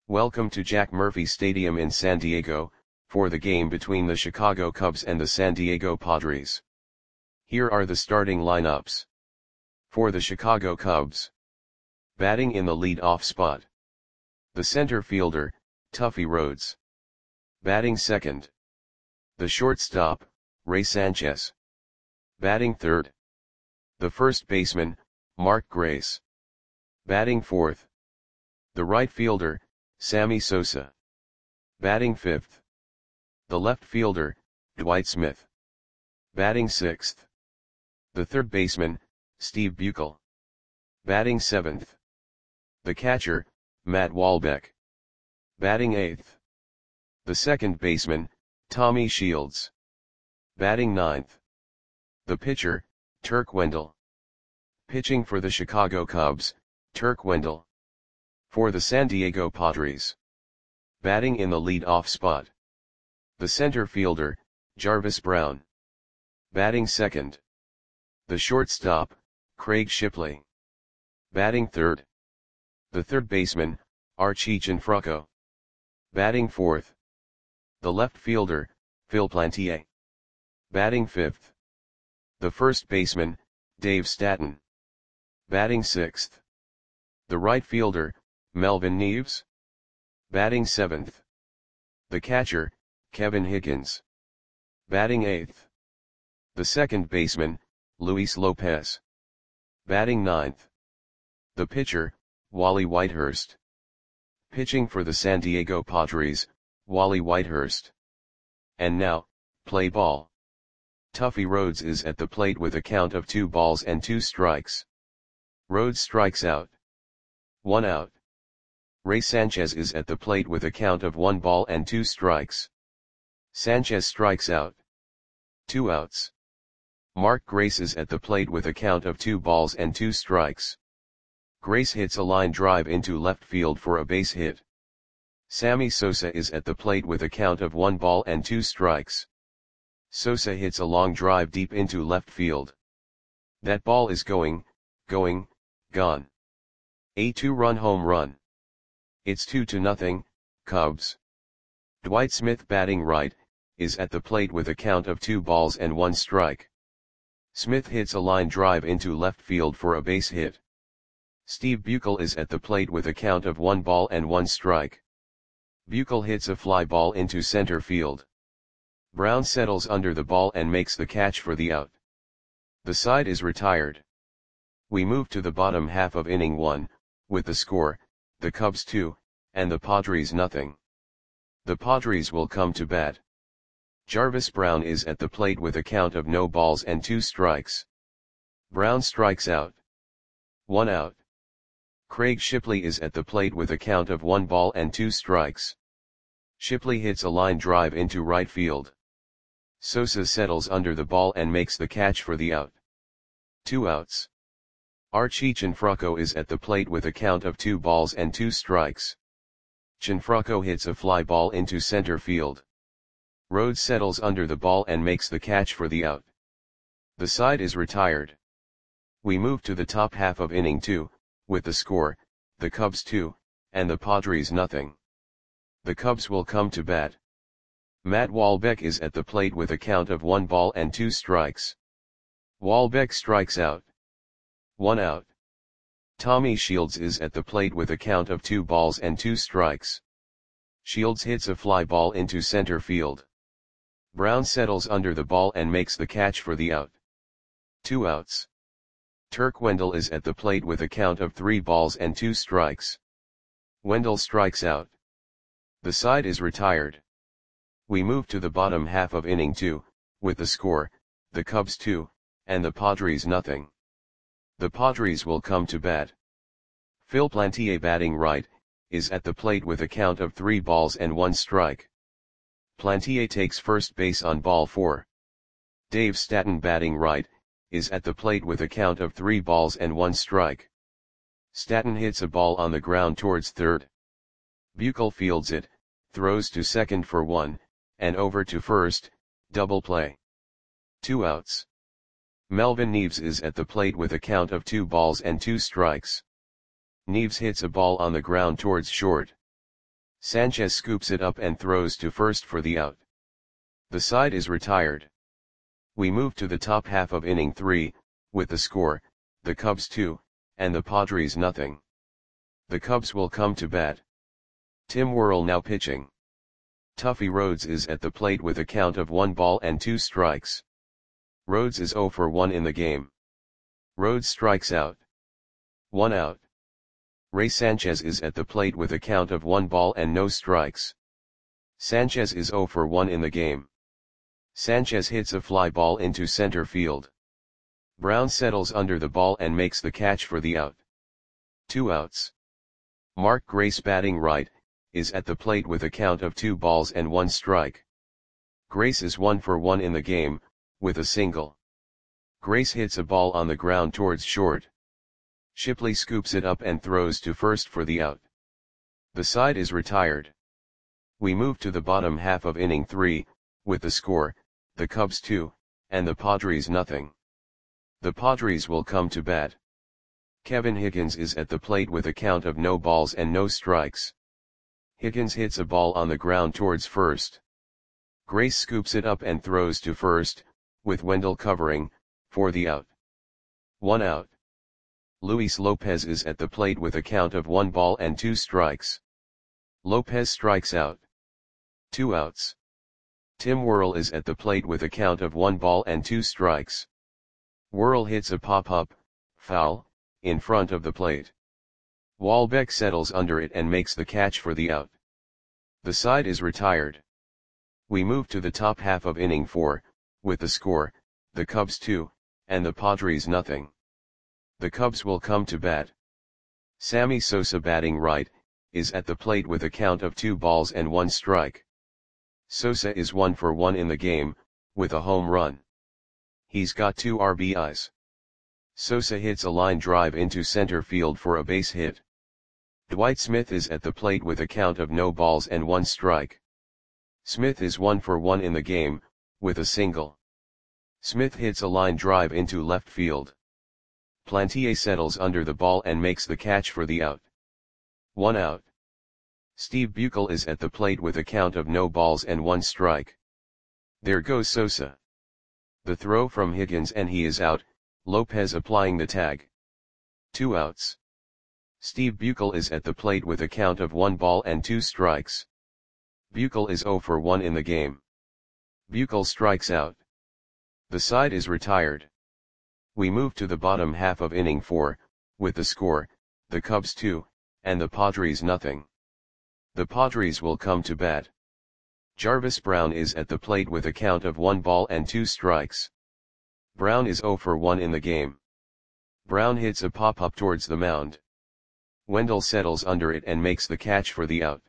Welcome to Jack Murphy Stadium in San Diego, for the game between the Chicago Cubs and the San Diego Padres. Here are the starting lineups. For the Chicago Cubs. Batting in the lead-off spot. The center fielder, Tuffy Rhodes. Batting second. The shortstop, Ray Sanchez. Batting third. The first baseman, Mark Grace. Batting fourth. The right fielder, Sammy Sosa. Batting fifth. The left fielder, Dwight Smith. Batting sixth. The third baseman, Steve Buechele. Batting seventh. The catcher, Matt Wahlbeck. Batting eighth. The second baseman, Tommy Shields. Batting ninth. The pitcher, Turk Wendell. Pitching for the Chicago Cubs, Turk Wendell. For the San Diego Padres. Batting in the lead-off spot. The center fielder, Jarvis Brown. Batting second. The shortstop, Craig Shipley. Batting third. The third baseman, Archie Gianfranco. Batting fourth. The left fielder, Phil Plantier. Batting fifth. The first baseman, Dave Staton. Batting sixth. The right fielder, Melvin Neves. Batting seventh. The catcher, Kevin Higgins. Batting eighth. The second baseman, Luis Lopez. Batting ninth. The pitcher, Wally Whitehurst. Pitching for the San Diego Padres, Wally Whitehurst. And now, play ball. Tuffy Rhodes is at the plate with a count of 2 balls and 2 strikes. Rhodes strikes out. 1 out. Ray Sanchez is at the plate with a count of 1 ball and 2 strikes. Sanchez strikes out. 2 outs. Mark Grace is at the plate with a count of 2 balls and 2 strikes. Grace hits a line drive into left field for a base hit. Sammy Sosa is at the plate with a count of 1 ball and 2 strikes. Sosa hits a long drive deep into left field. That ball is gone. A 2-run home run. It's 2-0, Cubs. Dwight Smith batting right, is at the plate with a count of 2 balls and 1 strike. Smith hits a line drive into left field for a base hit. Steve Buechele is at the plate with a count of 1 ball and 1 strike. Buechele hits a fly ball into center field. Brown settles under the ball and makes the catch for the out. The side is retired. We move to the bottom half of inning 1, with the score, the Cubs 2, and the Padres 0. The Padres will come to bat. Jarvis Brown is at the plate with a count of no balls and 2 strikes. Brown strikes out. 1 out. Craig Shipley is at the plate with a count of 1 ball and 2 strikes. Shipley hits a line drive into right field. Sosa settles under the ball and makes the catch for the out. 2 outs. Archie Gianfranco is at the plate with a count of 2 balls and 2 strikes. Gianfranco hits a fly ball into center field. Rhodes settles under the ball and makes the catch for the out. The side is retired. We move to the top half of inning 2, with the score, the Cubs 2, and the Padres 0. The Cubs will come to bat. Matt Wahlbeck is at the plate with a count of 1 ball and 2 strikes. Wahlbeck strikes out. 1 out. Tommy Shields is at the plate with a count of 2 balls and 2 strikes. Shields hits a fly ball into center field. Brown settles under the ball and makes the catch for the out. 2 outs. Turk Wendell is at the plate with a count of 3 balls and 2 strikes. Wendell strikes out. The side is retired. We move to the bottom half of inning 2, with the score, the Cubs 2, and the Padres 0. The Padres will come to bat. Phil Plantier batting right, is at the plate with a count of 3 balls and 1 strike. Plantier takes first base on ball 4. Dave Staton batting right, is at the plate with a count of 3 balls and 1 strike. Staton hits a ball on the ground towards third. Buechele fields it, throws to second for 1, and over to first, double play. 2 outs. Melvin Neves is at the plate with a count of 2 balls and 2 strikes. Neves hits a ball on the ground towards short. Sanchez scoops it up and throws to first for the out. The side is retired. We move to the top half of inning 3, with the score, the Cubs 2, and the Padres nothing. The Cubs will come to bat. Tim Worrell now pitching. Tuffy Rhodes is at the plate with a count of 1 ball and 2 strikes. Rhodes is 0 for 1 in the game. Rhodes strikes out. 1 out. Ray Sanchez is at the plate with a count of 1 ball and no strikes. Sanchez is 0 for 1 in the game. Sanchez hits a fly ball into center field. Brown settles under the ball and makes the catch for the out. 2 outs. Mark Grace batting right, is at the plate with a count of 2 balls and 1 strike. Grace is 1 for 1 in the game, with a single. Grace hits a ball on the ground towards short. Shipley scoops it up and throws to first for the out. The side is retired. We move to the bottom half of inning 3, with the score, the Cubs 2, and the Padres nothing. The Padres will come to bat. Kevin Higgins is at the plate with a count of no balls and no strikes. Higgins hits a ball on the ground towards first. Grace scoops it up and throws to first, with Wendell covering, for the out. 1 out. Luis Lopez is at the plate with a count of 1 ball and 2 strikes. Lopez strikes out. 2 outs. Tim Worrell is at the plate with a count of 1 ball and 2 strikes. Worrell hits a pop-up, foul, in front of the plate. Walbeck settles under it and makes the catch for the out. The side is retired. We move to the top half of inning 4, with the score, the Cubs 2, and the Padres nothing. The Cubs will come to bat. Sammy Sosa batting right, is at the plate with a count of 2 balls and 1 strike. Sosa is 1 for 1 in the game, with a home run. He's got 2 RBIs. Sosa hits a line drive into center field for a base hit. Dwight Smith is at the plate with a count of no balls and 1 strike. Smith is 1 for 1 in the game, with a single. Smith hits a line drive into left field. Plantier settles under the ball and makes the catch for the out. 1 out. Steve Buechel is at the plate with a count of no balls and 1 strike. There goes Sosa. The throw from Higgins and he is out, Lopez applying the tag. 2 outs. Steve Buechel is at the plate with a count of 1 ball and 2 strikes. Buechel is 0 for 1 in the game. Buechel strikes out. The side is retired. We move to the bottom half of inning 4, with the score, the Cubs 2, and the Padres nothing. The Padres will come to bat. Jarvis Brown is at the plate with a count of 1 ball and 2 strikes. Brown is 0 for 1 in the game. Brown hits a pop-up towards the mound. Wendell settles under it and makes the catch for the out.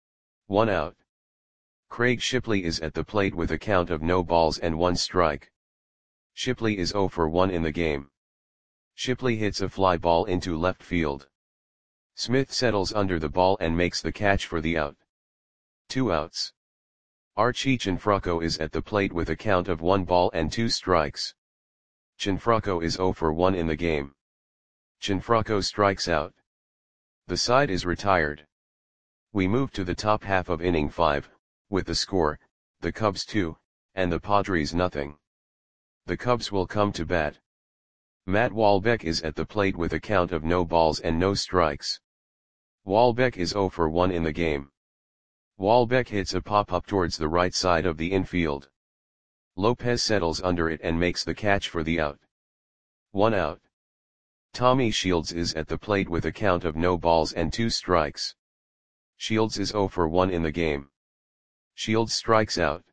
1 out. Craig Shipley is at the plate with a count of no balls and 1 strike. Shipley is 0 for 1 in the game. Shipley hits a fly ball into left field. Smith settles under the ball and makes the catch for the out. 2 outs. Archie Cianfrocco is at the plate with a count of 1 ball and 2 strikes. Cianfrocco is 0 for 1 in the game. Cianfrocco strikes out. The side is retired. We move to the top half of inning 5, with the score, the Cubs 2, and the Padres nothing. The Cubs will come to bat. Matt Walbeck is at the plate with a count of no balls and no strikes. Walbeck is 0 for 1 in the game. Walbeck hits a pop-up towards the right side of the infield. Lopez settles under it and makes the catch for the out. 1 out. Tommy Shields is at the plate with a count of no balls and 2 strikes. Shields is 0 for 1 in the game. Shields strikes out.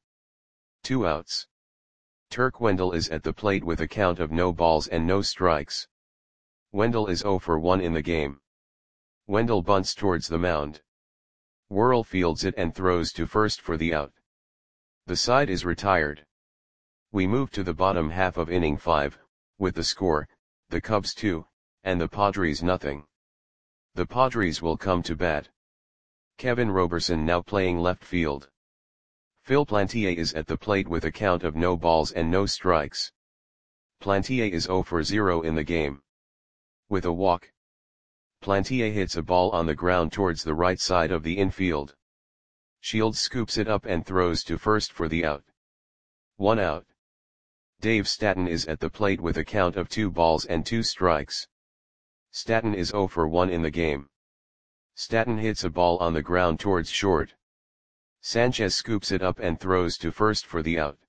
2 outs. Turk Wendell is at the plate with a count of no balls and no strikes. Wendell is 0 for 1 in the game. Wendell bunts towards the mound. Worrell fields it and throws to first for the out. The side is retired. We move to the bottom half of inning 5, with the score, the Cubs 2, and the Padres nothing. The Padres will come to bat. Kevin Roberson now playing left field. Phil Plantier is at the plate with a count of no balls and no strikes. Plantier is 0 for 0 in the game. With a walk. Plantier hits a ball on the ground towards the right side of the infield. Shields scoops it up and throws to first for the out. 1 out. Dave Stanton is at the plate with a count of 2 balls and 2 strikes. Stanton is 0 for 1 in the game. Stanton hits a ball on the ground towards short. Sanchez scoops it up and throws to first for the out.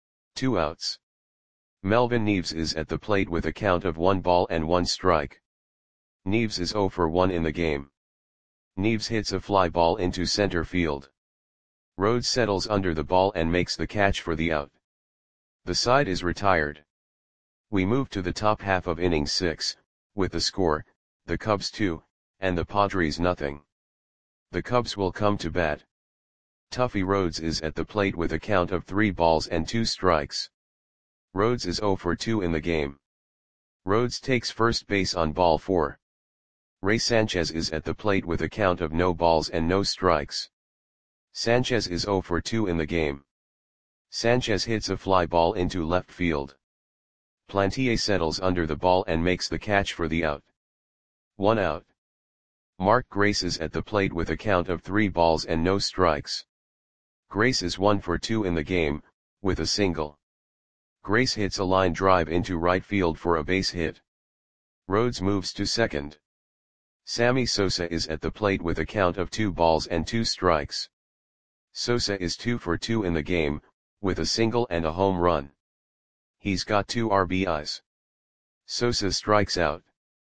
2 outs. Melvin Neves is at the plate with a count of 1 ball and 1 strike. Neves is 0 for 1 in the game. Neves hits a fly ball into center field. Rhodes settles under the ball and makes the catch for the out. The side is retired. We move to the top half of inning 6, with the score, the Cubs 2, and the Padres nothing. The Cubs will come to bat. Tuffy Rhodes is at the plate with a count of 3 balls and 2 strikes. Rhodes is 0 for 2 in the game. Rhodes takes first base on ball 4. Ray Sanchez is at the plate with a count of no balls and no strikes. Sanchez is 0 for 2 in the game. Sanchez hits a fly ball into left field. Plantier settles under the ball and makes the catch for the out. 1 out. Mark Grace is at the plate with a count of 3 balls and no strikes. Grace is 1 for 2 in the game, with a single. Grace hits a line drive into right field for a base hit. Rhodes moves to second. Sammy Sosa is at the plate with a count of 2 balls and 2 strikes. Sosa is 2 for 2 in the game, with a single and a home run. He's got 2 RBIs. Sosa strikes out.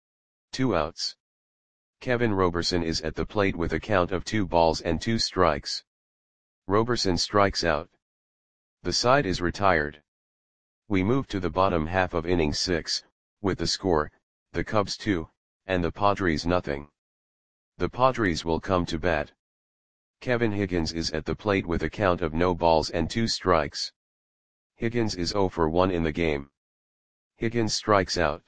2 outs. Kevin Roberson is at the plate with a count of 2 balls and 2 strikes. Roberson strikes out. The side is retired. We move to the bottom half of inning 6, with the score, the Cubs 2, and the Padres nothing. The Padres will come to bat. Kevin Higgins is at the plate with a count of no balls and 2 strikes. Higgins is 0 for 1 in the game. Higgins strikes out.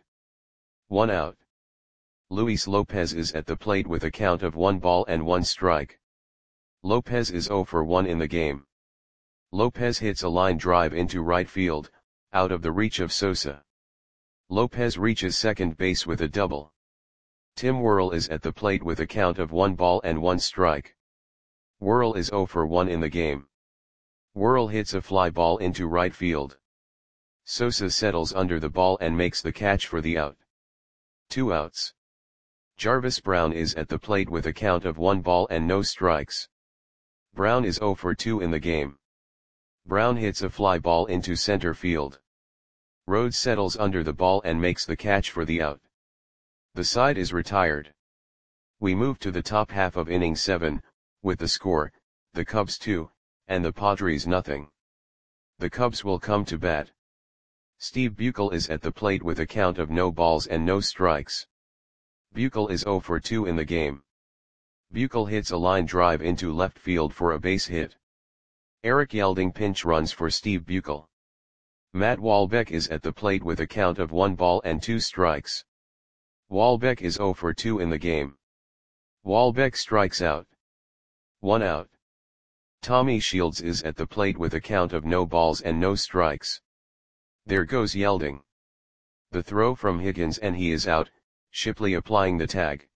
1 out. Luis Lopez is at the plate with a count of 1 ball and 1 strike. Lopez is 0 for 1 in the game. Lopez hits a line drive into right field, out of the reach of Sosa. Lopez reaches second base with a double. Tim Worrell is at the plate with a count of 1 ball and 1 strike. Worrell is 0 for 1 in the game. Worrell hits a fly ball into right field. Sosa settles under the ball and makes the catch for the out. 2 outs. Jarvis Brown is at the plate with a count of 1 ball and no strikes. Brown is 0 for 2 in the game. Brown hits a fly ball into center field. Rhodes settles under the ball and makes the catch for the out. The side is retired. We move to the top half of inning 7, with the score, the Cubs 2, and the Padres nothing. The Cubs will come to bat. Steve Buechel is at the plate with a count of no balls and no strikes. Buechel is 0 for 2 in the game. Buechel hits a line drive into left field for a base hit. Eric Yelding pinch runs for Steve Buechel. Matt Wahlbeck is at the plate with a count of 1 ball and 2 strikes. Wahlbeck is 0 for 2 in the game. Wahlbeck strikes out. 1 out. Tommy Shields is at the plate with a count of no balls and no strikes. There goes Yelding. The throw from Higgins and he is out, Shipley applying the tag.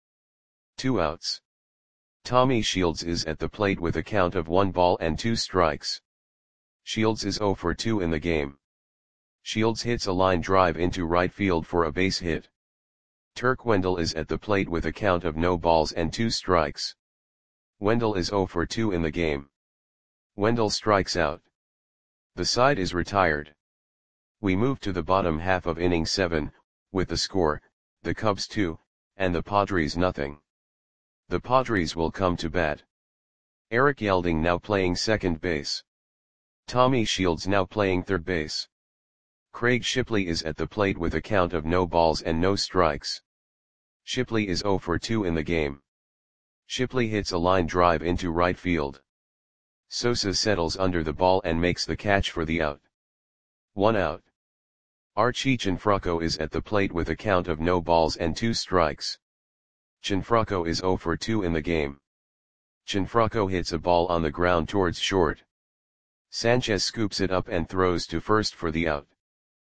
2 outs. Tommy Shields is at the plate with a count of 1 ball and 2 strikes. Shields is 0 for 2 in the game. Shields hits a line drive into right field for a base hit. Turk Wendell is at the plate with a count of no balls and 2 strikes. Wendell is 0 for 2 in the game. Wendell strikes out. The side is retired. We move to the bottom half of inning 7, with the score, the Cubs 2, and the Padres nothing. The Padres will come to bat. Eric Yelding now playing second base. Tommy Shields now playing third base. Craig Shipley is at the plate with a count of no balls and no strikes. Shipley is 0 for 2 in the game. Shipley hits a line drive into right field. Sosa settles under the ball and makes the catch for the out. 1 out. Archie Cianfrocco is at the plate with a count of no balls and 2 strikes. Cianfrocco is 0 for 2 in the game. Cianfrocco hits a ball on the ground towards short. Sanchez scoops it up and throws to first for the out.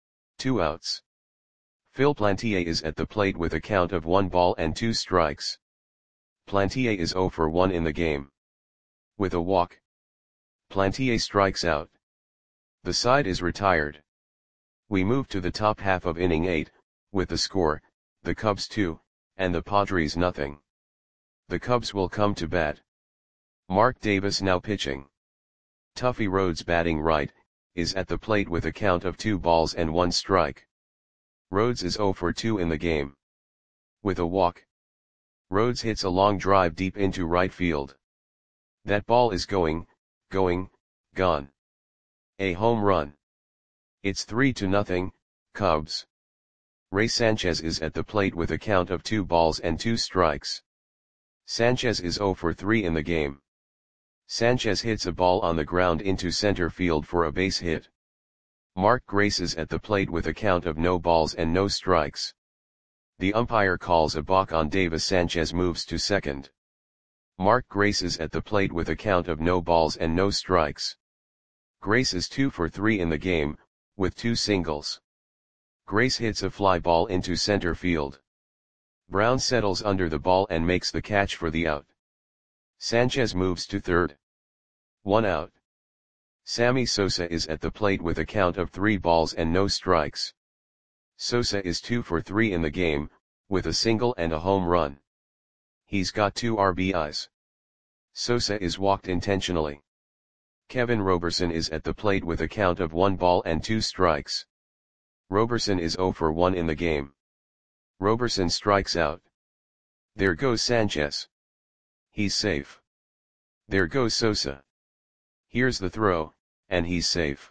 2 outs. Phil Plantier is at the plate with a count of 1 ball and 2 strikes. Plantier is 0 for 1 in the game. With a walk, Plantier strikes out. The side is retired. We move to the top half of inning 8, with the score, the Cubs 2, and the Padres nothing. The Cubs will come to bat. Mark Davis now pitching. Tuffy Rhodes batting right, is at the plate with a count of 2 balls and 1 strike. Rhodes is 0 for 2 in the game. With a walk, Rhodes hits a long drive deep into right field. That ball is going, gone. A home run. It's 3-0, Cubs. Ray Sanchez is at the plate with a count of 2 balls and 2 strikes. Sanchez is 0 for 3 in the game. Sanchez hits a ball on the ground into center field for a base hit. Mark Grace is at the plate with a count of no balls and no strikes. The umpire calls a balk on Davis. Sanchez moves to second. Mark Grace is at the plate with a count of no balls and no strikes. Grace is 2 for 3 in the game, with 2 singles. Grace hits a fly ball into center field. Brown settles under the ball and makes the catch for the out. Sanchez moves to third. 1 out. Sammy Sosa is at the plate with a count of 3 balls and no strikes. Sosa is 2 for 3 in the game, with a single and a home run. He's got 2 RBIs. Sosa is walked intentionally. Kevin Roberson is at the plate with a count of 1 ball and 2 strikes. Roberson is 0 for 1 in the game. Roberson strikes out. There goes Sanchez. He's safe. There goes Sosa. Here's the throw, and he's safe.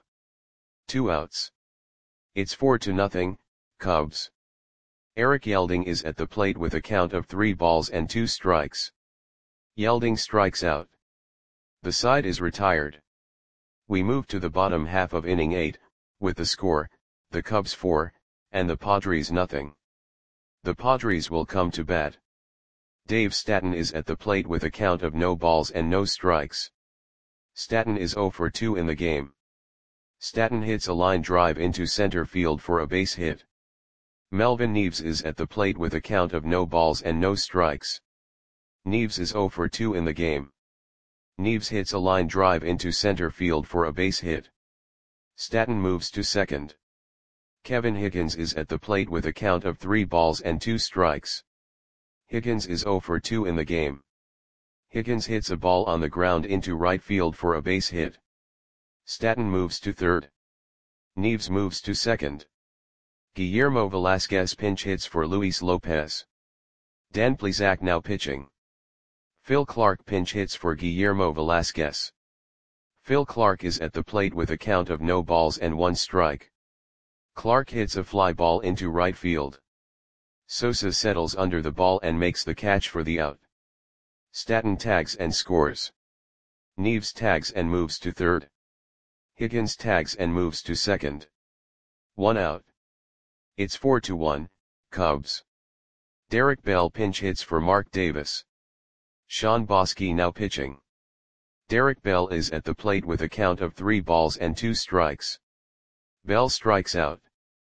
2 outs. It's 4-0, Cubs. Eric Yelding is at the plate with a count of 3 balls and 2 strikes. Yelding strikes out. The side is retired. We move to the bottom half of inning 8, with the score, the Cubs 4, and the Padres nothing. The Padres will come to bat. Dave Stanton is at the plate with a count of no balls and no strikes. Stanton is 0 for 2 in the game. Stanton hits a line drive into center field for a base hit. Melvin Neves is at the plate with a count of no balls and no strikes. Neves is 0 for 2 in the game. Neves hits a line drive into center field for a base hit. Stanton moves to second. Kevin Higgins is at the plate with a count of 3 balls and 2 strikes. Higgins is 0 for 2 in the game. Higgins hits a ball on the ground into right field for a base hit. Stanton moves to third. Neves moves to second. Guillermo Velasquez pinch hits for Luis Lopez. Dan Plesac now pitching. Phil Clark pinch hits for Guillermo Velasquez. Phil Clark is at the plate with a count of no balls and 1 strike. Clark hits a fly ball into right field. Sosa settles under the ball and makes the catch for the out. Stanton tags and scores. Neves tags and moves to third. Higgins tags and moves to second. 1 out. It's 4-1, Cubs. Derek Bell pinch hits for Mark Davis. Sean Bosky now pitching. Derek Bell is at the plate with a count of 3 balls and 2 strikes. Bell strikes out.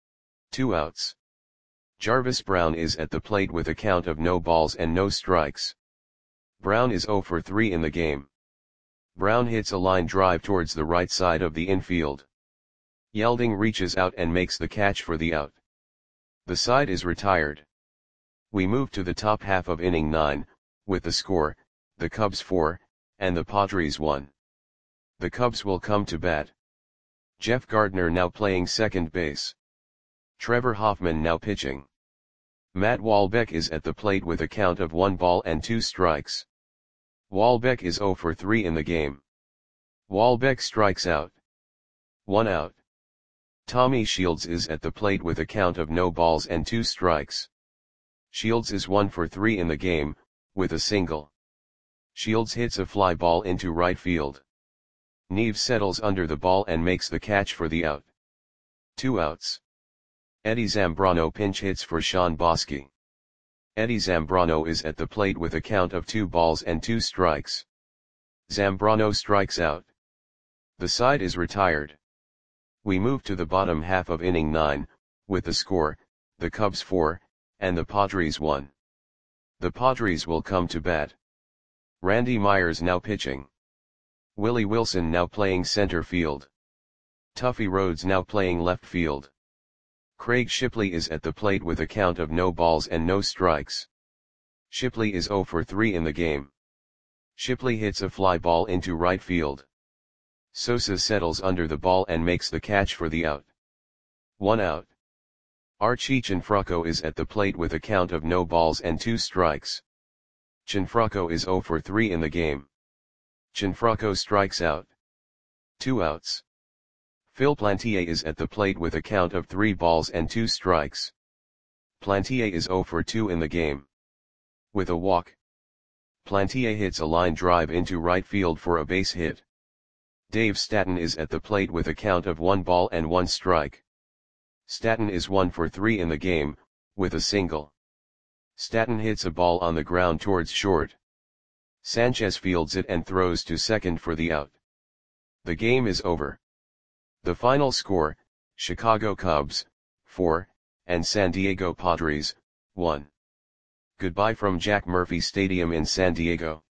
2 outs. Jarvis Brown is at the plate with a count of no balls and no strikes. Brown is 0 for 3 in the game. Brown hits a line drive towards the right side of the infield. Yelding reaches out and makes the catch for the out. The side is retired. We move to the top half of inning 9, with the score, the Cubs 4, and the Padres 1. The Cubs will come to bat. Jeff Gardner now playing second base. Trevor Hoffman now pitching. Matt Wahlbeck is at the plate with a count of 1 ball and 2 strikes. Wahlbeck is 0 for 3 in the game. Wahlbeck strikes out. 1 out. Tommy Shields is at the plate with a count of no balls and 2 strikes. Shields is 1 for 3 in the game, with a single. Shields hits a fly ball into right field. Neves settles under the ball and makes the catch for the out. 2 outs. Eddie Zambrano pinch hits for Sean Bosky. Eddie Zambrano is at the plate with a count of 2 balls and 2 strikes. Zambrano strikes out. The side is retired. We move to the bottom half of inning 9, with the score, the Cubs 4, and the Padres 1. The Padres will come to bat. Randy Myers now pitching. Willie Wilson now playing center field. Tuffy Rhodes now playing left field. Craig Shipley is at the plate with a count of no balls and no strikes. Shipley is 0 for 3 in the game. Shipley hits a fly ball into right field. Sosa settles under the ball and makes the catch for the out. 1 out. Archie Cianfrocco is at the plate with a count of no balls and 2 strikes. Cianfrocco is 0 for 3 in the game. Cianfrocco strikes out. 2 outs. Phil Plantier is at the plate with a count of 3 balls and 2 strikes. Plantier is 0 for 2 in the game. With a walk, Plantier hits a line drive into right field for a base hit. Dave Stanton is at the plate with a count of 1 ball and 1 strike. Stanton is 1 for 3 in the game, with a single. Stanton hits a ball on the ground towards short. Sanchez fields it and throws to second for the out. The game is over. The final score, Chicago Cubs, 4, and San Diego Padres, 1. Goodbye from Jack Murphy Stadium in San Diego.